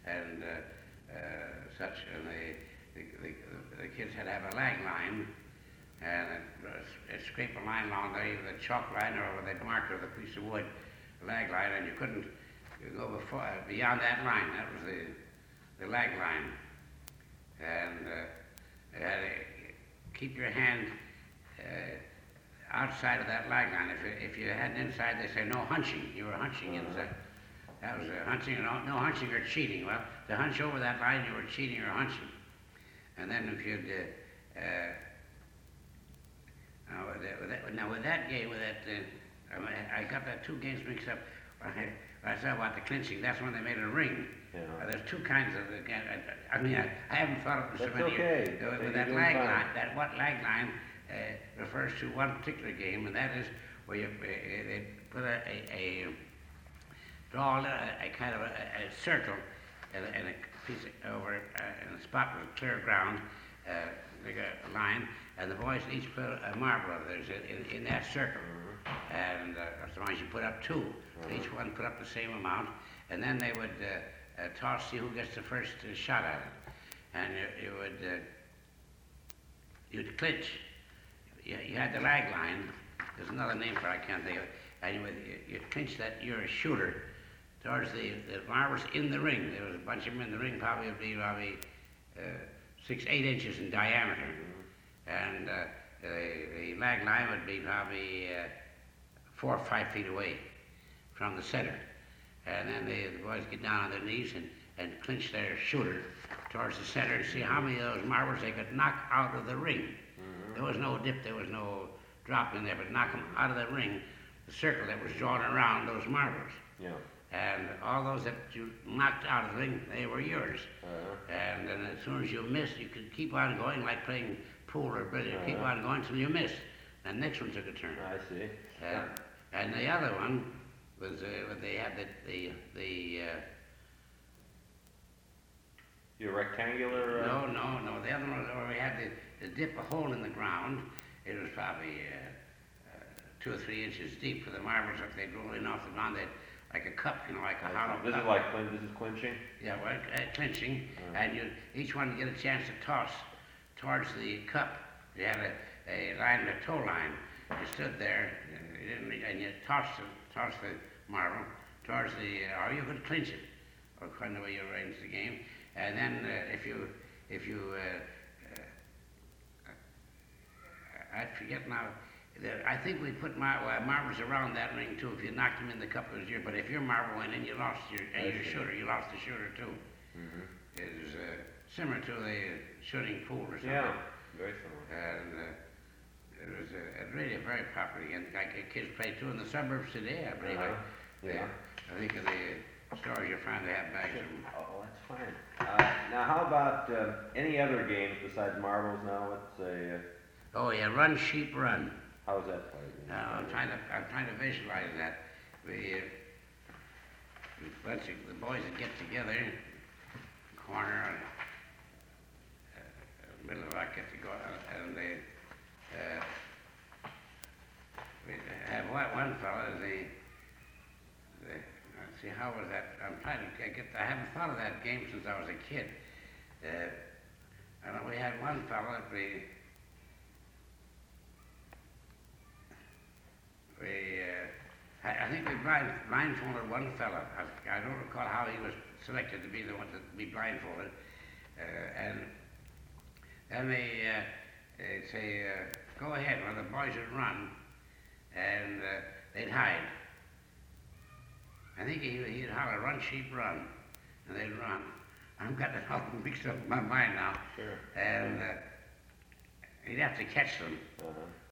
and such, and the kids had to have a lag line, and it scrape a line along there, either the chalk line or with a marker with a piece of wood, a lag line, and you couldn't go beyond that line. That was the lag line. And you had to keep your hand outside of that lag line. If you had it inside, they say no hunching. You were hunching inside. That was hunching, no hunching or cheating. Well, to hunch over that line, you were cheating or hunching. And then if you'd with that game, I got that two games mixed up. I said about the clinching. That's when they made a ring. Yeah. There's two kinds of. I haven't thought of it so many okay. years. With that lag line, what lag line refers to one particular game, and that is where they put draw a kind of a circle and a piece over in a spot with clear ground, make a line, and the boys each put a marble of theirs in that circle. And as long as you put up two, each one put up the same amount, and then they would toss, see who gets the first shot at it. And you'd clinch. You had the lag line. There's another name for it, I can't think of it. Anyway, you'd clinch that you're a shooter towards the marbles in the ring. There was a bunch of them in the ring, probably 6, 8 inches in diameter. And the lag line would be probably 4 or 5 feet away from the center. And then the boys get down on their knees and clinch their shooter towards the center and see how many of those marbles they could knock out of the ring. There was no dip, there was no drop in there, but knock them out of the ring, the circle that was drawn around those marbles. Yeah. And all those that you knocked out of the ring, they were yours. And then as soon as you missed, you could keep on going, like playing pool or billiard, keep on going until you missed. And the next one took a turn. I see. And the other one was they had the your rectangular? No. The other one was where we had to dip a hole in the ground. It was probably 2 or 3 inches deep for the marbles. If they'd roll in off the ground, they'd like a cup, like a hollow cup. This is clinching? Yeah, well, clinching. And each one get a chance to toss towards the cup. You had a line, a toe line. You stood there, and you tossed the marble towards or you could clinch it, or kind of way you arrange the game. And then if you I forget now. I think we put marbles around that ring too. If you knocked them in the cup, it was yours. But if your marble went in, you lost your shooter. You lost the shooter too. It was similar to the shooting pool or something. Yeah, very similar. And it was really a very popular game. Like kids play too in the suburbs today, I believe. I think of the stores you'll find they have bags of them. Oh, that's fine. Now, how about any other games besides marbles? Now, let's say. Oh yeah, Run Sheep Run. How's that played? I'm trying to visualize that. The boys would get together, corner, middle of our get to go, and they have one fellow. Let's see, how was that? I'm trying to get. I haven't thought of that game since I was a kid. And we had one fellow that I think we blindfolded one fella. I don't recall how he was selected to be the one to be blindfolded. And then they'd say, go ahead, well, the boys would run, and they'd hide. I think he'd holler, run, sheep, run, and they'd run. I've got it all mixed up in my mind now. Sure. And he'd have to catch them.